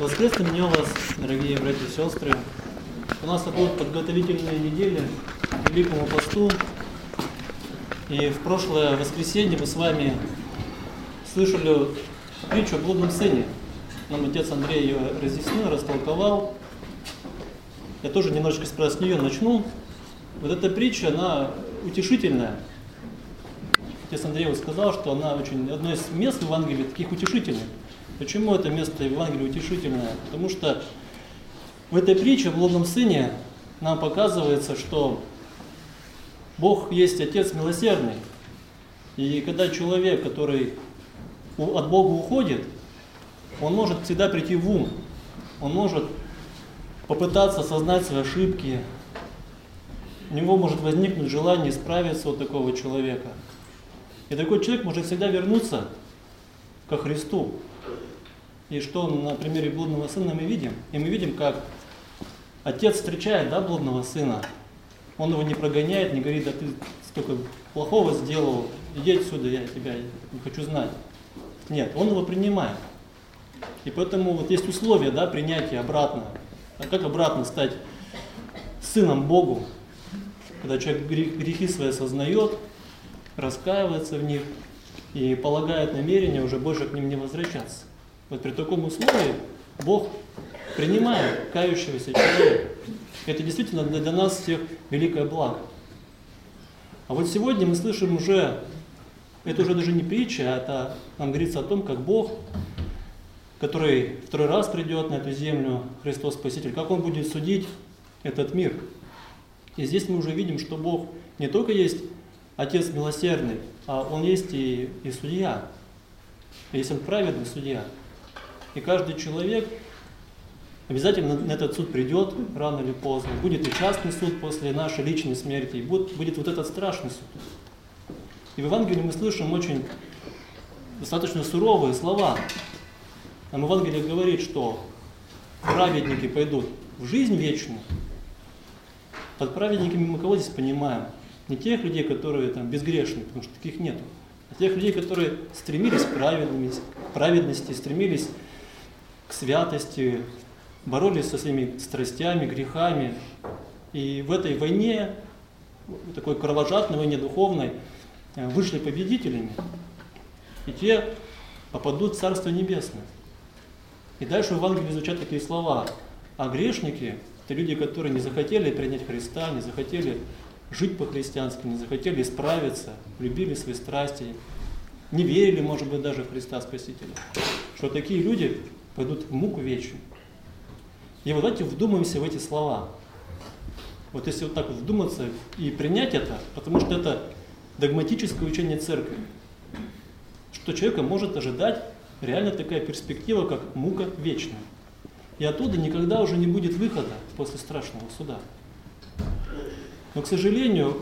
С воскресным днем вас, дорогие братья и сестры. У нас будут подготовительные недели к Великому посту. И в прошлое воскресенье мы с вами слышали притчу о блудном сыне. Нам отец Андрей ее разъяснил, растолковал. Я тоже немножечко с нее начну. Вот эта притча, она утешительная. Отец Андрей сказал, что она одно из мест в Евангелии таких утешительных. Почему это место в Евангелии утешительное? Потому что в этой притче о блудном сыне нам показывается, что Бог есть Отец милосердный. И когда человек, который от Бога уходит, он может всегда прийти в ум. Он может попытаться осознать свои ошибки. У него может возникнуть желание исправиться от такого человека. И такой человек может всегда вернуться ко Христу. И что на примере блудного сына мы видим? И мы видим, как отец встречает блудного сына. Он его не прогоняет, не говорит: да ты столько плохого сделал, иди отсюда, я тебя не хочу знать. Нет, он его принимает. И поэтому вот есть условия принятия обратно. А как обратно стать сыном Богу? Когда человек грехи свои осознает, раскаивается в них и полагает намерение уже больше к ним не возвращаться. Вот при таком условии Бог принимает кающегося человека. Это действительно для нас всех великое благо. А вот сегодня мы слышим это уже даже не притча, а это нам говорится о том, как Бог, который второй раз придет на эту землю, Христос Спаситель, как Он будет судить этот мир. И здесь мы уже видим, что Бог не только есть Отец милосердный, а Он есть и судья. Есть Он праведный судья. И каждый человек обязательно на этот суд придет рано или поздно. Будет и частный суд после нашей личной смерти, и будет вот этот страшный суд. И в Евангелии мы слышим очень достаточно суровые слова. Нам Евангелие говорит, что праведники пойдут в жизнь вечную. Под праведниками мы кого здесь понимаем? Не тех людей, которые безгрешны, потому что таких нету, а тех людей, которые стремились к праведности, стремились к святости, боролись со своими страстями, грехами. И в этой войне, такой кровожадной войне духовной, вышли победителями. И те попадут в Царство Небесное. И дальше в Евангелии звучат такие слова. А грешники — это люди, которые не захотели принять Христа, не захотели жить по-христиански, не захотели исправиться, любили свои страсти, не верили, может быть, даже в Христа Спасителя. Что такие люди пойдут в муку вечную. И вот давайте вдумаемся в эти слова. Вот если вот так вот вдуматься и принять это, потому что это догматическое учение Церкви, что человека может ожидать реально такая перспектива, как мука вечная. И оттуда никогда уже не будет выхода после страшного суда. Но, к сожалению,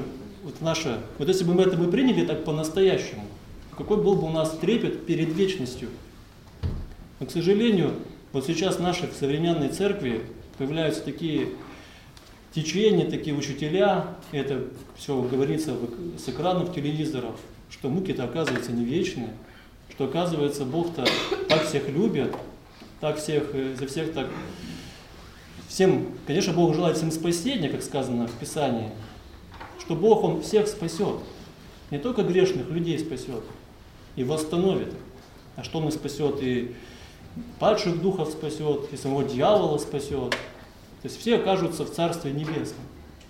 вот если бы мы это приняли так по-настоящему, какой был бы у нас трепет перед вечностью. Но, к сожалению, вот сейчас в нашей современной церкви появляются такие течения, такие учителя, это все говорится с экранов телевизоров, что муки-то оказываются не вечные, что оказывается Бог-то так всех любит, так всех, за всех так... Всем, конечно, Бог желает всем спасения, как сказано в Писании, что Бог, Он всех спасет, не только грешных людей спасет и восстановит, а что Он и спасет и падших духов спасет, и самого дьявола спасет. То есть все окажутся в Царстве Небесном.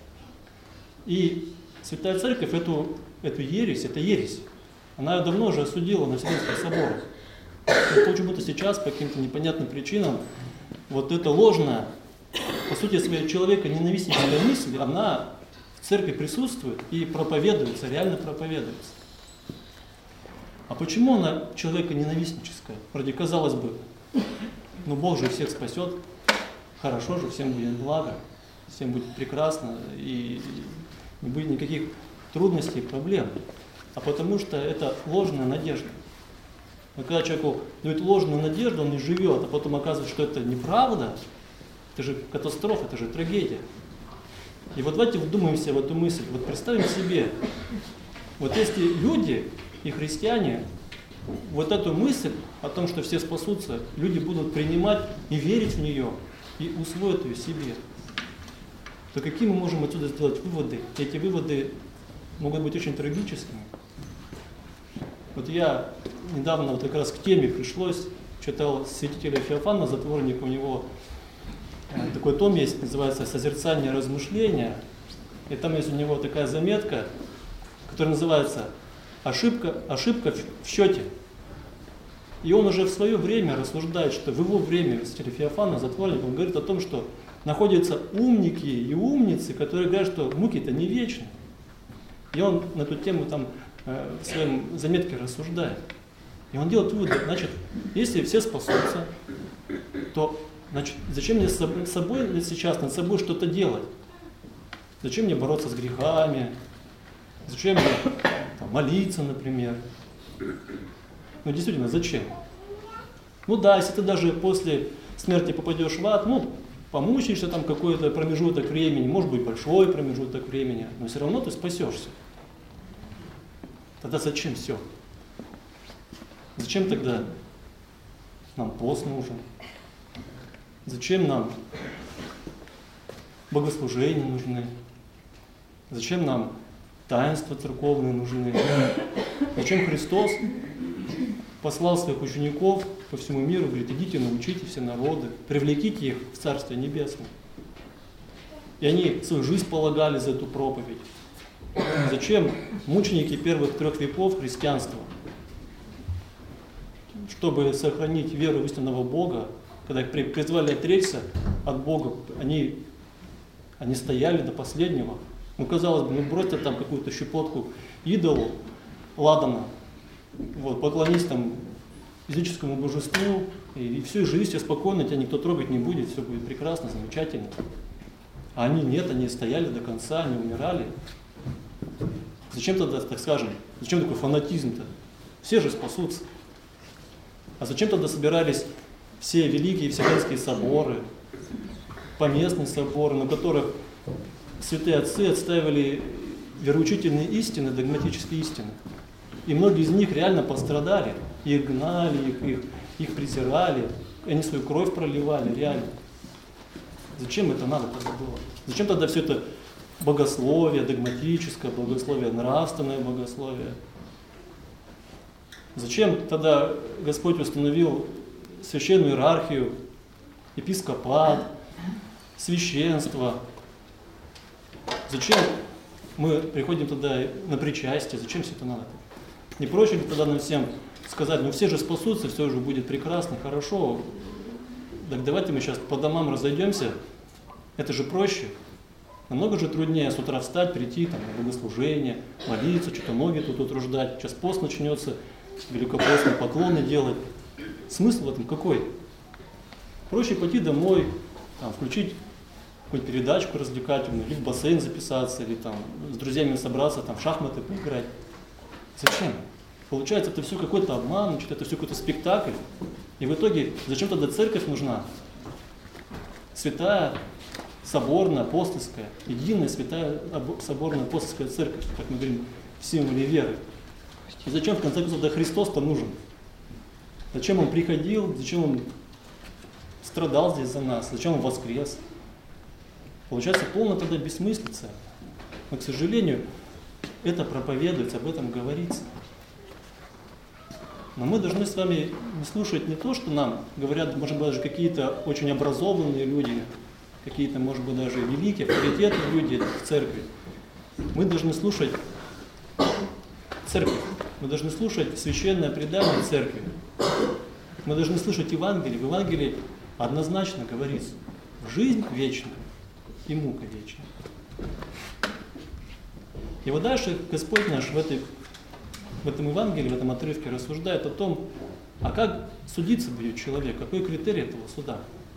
И Святая Церковь эту ересь, это ересь, она давно уже осудила на Вселенских соборах. Но почему-то сейчас, по каким-то непонятным причинам, вот эта ложная, по сути своей человека ненавистническая мысль, она в церкви присутствует и проповедуется, реально проповедуется. А почему она человека ненавистническая? Вроде казалось бы, Бог же всех спасет, хорошо же, всем будет благо, всем будет прекрасно, и не будет никаких трудностей и проблем. А потому что это ложная надежда. Но когда человеку дают ложную надежду, он не живет, а потом оказывается, что это неправда, это же катастрофа, это же трагедия. И вот давайте вдумаемся в эту мысль. Вот представим себе, вот если люди и христиане вот эту мысль о том, что все спасутся, люди будут принимать и верить в нее, и усвоят ее себе, то какие мы можем отсюда сделать выводы? Эти выводы могут быть очень трагическими. Вот я недавно вот как раз к теме пришлось, читал святителя Феофана, затворник, у него такой том есть, называется «Созерцание размышления», и там есть у него такая заметка, которая называется «Ошибка в счете». И он уже в свое время рассуждает, что в его время, святитель Феофана, затворник, он говорит о том, что находятся умники и умницы, которые говорят, что муки-то не вечны. И он на эту тему там в своем заметке рассуждает. И он делает вывод, значит, если все спасутся, то значит, зачем мне с собой сейчас над собой что-то делать? Зачем мне бороться с грехами? Зачем мне там, молиться, например? Ну действительно, зачем? Ну да, если ты даже после смерти попадешь в ад, ну, помучаешься там какой-то промежуток времени, может быть большой промежуток времени, но все равно ты спасешься. Тогда зачем все? Зачем тогда нам пост нужен? Зачем нам богослужения нужны? Зачем нам таинства церковные нужны? Зачем Христос послал своих учеников по всему миру, говорит, идите, научите все народы, привлеките их в Царствие Небесное. И они свою жизнь полагали за эту проповедь. Зачем мученики первых 3 веков христианства? Чтобы сохранить веру в истинного Бога, когда их призвали отречься от Бога, они стояли до последнего. Ну, казалось бы, ну бросьте там какую-то щепотку идолу, ладана, вот, поклонись там языческому божеству, и все, живи себе спокойно, тебя никто трогать не будет, все будет прекрасно, замечательно. А они нет, они стояли до конца, они умирали. Зачем тогда, так скажем, зачем такой фанатизм-то? Все же спасутся. А зачем тогда собирались все великие вселенские соборы, поместные соборы, на которых святые отцы отстаивали вероучительные истины, догматические истины? И многие из них реально пострадали, их гнали, их презирали, они свою кровь проливали, реально. Зачем это надо тогда было? Зачем тогда все это богословие, догматическое богословие, нравственное богословие? Зачем тогда Господь установил священную иерархию, епископат, священство? Зачем мы приходим тогда на причастие? Зачем все это надо? Не проще ли тогда нам всем сказать, ну все же спасутся, все же будет прекрасно, хорошо, так давайте мы сейчас по домам разойдемся, это же проще. Намного же труднее с утра встать, прийти там, на богослужение, молиться, что-то ноги тут утруждать. Сейчас пост начнется, великопостные поклоны делать. Смысл в этом какой? Проще пойти домой, там, включить какую-нибудь передачку развлекательную, или в бассейн записаться, или там, с друзьями собраться, там, в шахматы поиграть. Зачем? Получается, это все какой-то обман, это все какой-то спектакль. И в итоге, зачем тогда церковь нужна? Святая, соборная, апостольская, единая святая соборная апостольская церковь, как мы говорим, в символе веры. И зачем, в конце концов, да Христос-то нужен? Зачем Он приходил, зачем Он страдал здесь за нас, зачем Он воскрес? Получается, полная тогда бессмыслица. Но, к сожалению, это проповедуется, об этом говорится. Но мы должны с вами не слушать не то, что нам говорят, может быть, даже какие-то очень образованные люди, какие-то, может быть, даже великие, авторитетные люди в церкви. Мы должны слушать церковь. Мы должны слушать священное предание церкви. Мы должны слушать Евангелие. В Евангелии однозначно говорится: жизнь вечная и мука вечная. И вот дальше Господь наш в этом Евангелии, в этом отрывке рассуждает о том, а как судиться будет человек, какой критерий этого суда.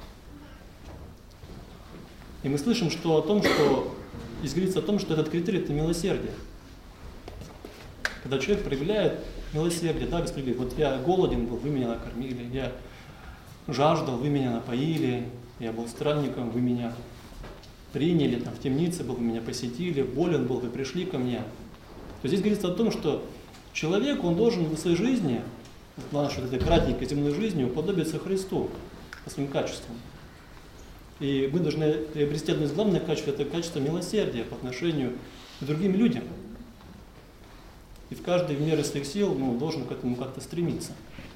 И мы слышим, что здесь говорится о том, что этот критерий – это милосердие. Когда человек проявляет милосердие, да, Господи, вот я голоден был, вы меня накормили, я жаждал, вы меня напоили, я был странником, вы меня приняли, там, в темнице был, вы меня посетили, болен был, вы пришли ко мне. То здесь говорится о том, что человек, он должен в своей жизни нашей этой кратенькой земной жизни уподобиться Христу по своим качествам. И мы должны приобрести одно из главных качеств, это качество милосердия по отношению к другим людям. И в каждой в меру своих сил должен к этому как-то стремиться.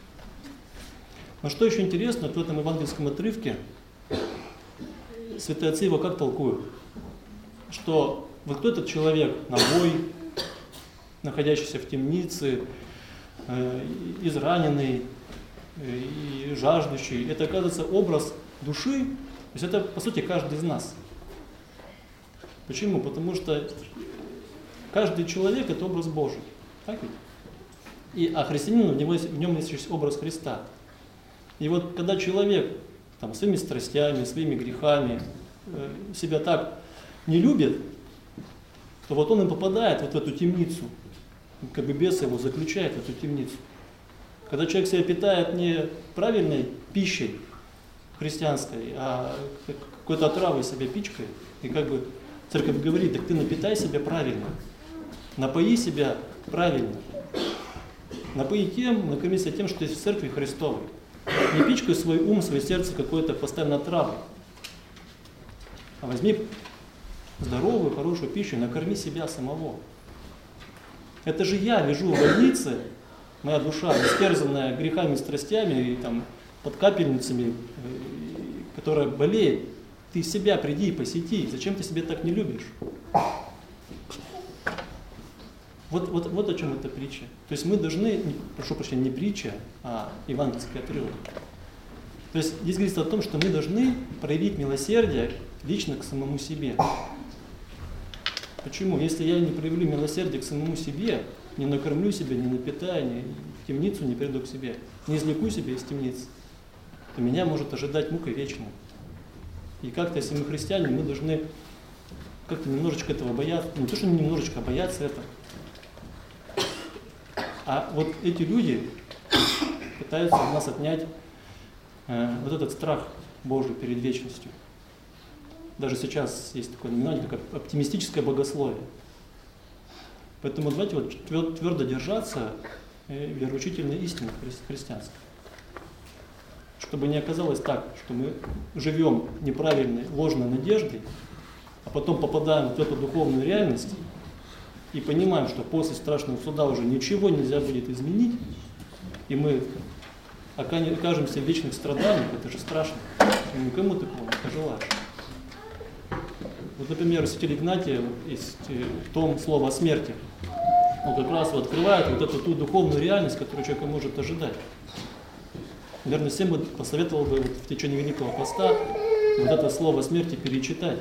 Но что еще интересно, в этом евангельском отрывке святые отцы его как толкуют? Что вот кто этот человек, нагой, находящийся в темнице, израненный и жаждущий, это, оказывается, образ души, то есть это, по сути, каждый из нас. Почему? Потому что каждый человек – это образ Божий. Так ведь? А христианин, в нем есть образ Христа. И вот когда человек своими страстями, своими грехами себя так не любит, то вот он и попадает вот в эту темницу. Как бы бес его заключает в эту темницу. Когда человек себя питает не правильной пищей христианской, а какой-то отравой себя пичкает, и как бы церковь говорит: так ты напитай себя правильно, напои себя правильно, накорми себя тем, что есть в церкви Христовой. Не пичкай свой ум, свое сердце какой-то постоянно отравой, а возьми здоровую, хорошую пищу и накорми себя самого. Это же я лежу в больнице, моя душа, растерзанная грехами, страстями, и под капельницами, которая болеет. Ты себя приди и посети. Зачем ты себя так не любишь? Вот о чем эта притча. То есть мы должны, прошу прощения, не притча, а евангельский отрывок. То есть здесь говорится о том, что мы должны проявить милосердие лично к самому себе. Почему? Если я не проявлю милосердие к самому себе, не накормлю себя, не напитаю, в темницу не приду к себе, не извлеку себя из темницы, то меня может ожидать мука вечная. И как-то, если мы христиане, мы должны как-то немножечко этого бояться. Не то, что немножечко, а бояться этого. А вот эти люди пытаются у нас отнять вот этот страх Божий перед вечностью. Даже сейчас есть такое наименование, как оптимистическое богословие. Поэтому давайте твердо держаться вероучительной истины христианской. Чтобы не оказалось так, что мы живем неправильной, ложной надеждой, а потом попадаем в эту духовную реальность и понимаем, что после страшного суда уже ничего нельзя будет изменить, и мы окажемся в вечных страданиях. Это же страшно. Никому такого не пожелаешь. Вот, например, у святителя Игнатия есть том «Слово о смерти». Он как раз открывает вот эту ту духовную реальность, которую человек может ожидать. Наверное, всем бы посоветовал бы в течение Великого Поста вот это слово смерти перечитать.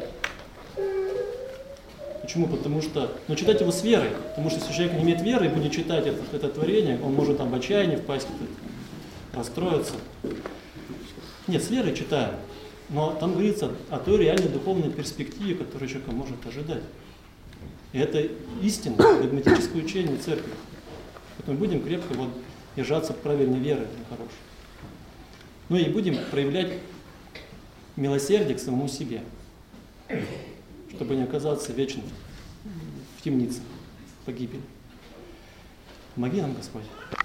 Почему? Потому что, читать его с верой. Потому что если человек не имеет веры и будет читать это творение, он может в отчаяние впасть, расстроиться. Нет, с верой читаем. Но там говорится о той реальной духовной перспективе, которую человек может ожидать. И это истина, догматическое учение церкви. Поэтому будем крепко держаться правильной веры хорошей. И будем проявлять милосердие к самому себе, чтобы не оказаться вечно в темнице, погибели. Помоги нам, Господь.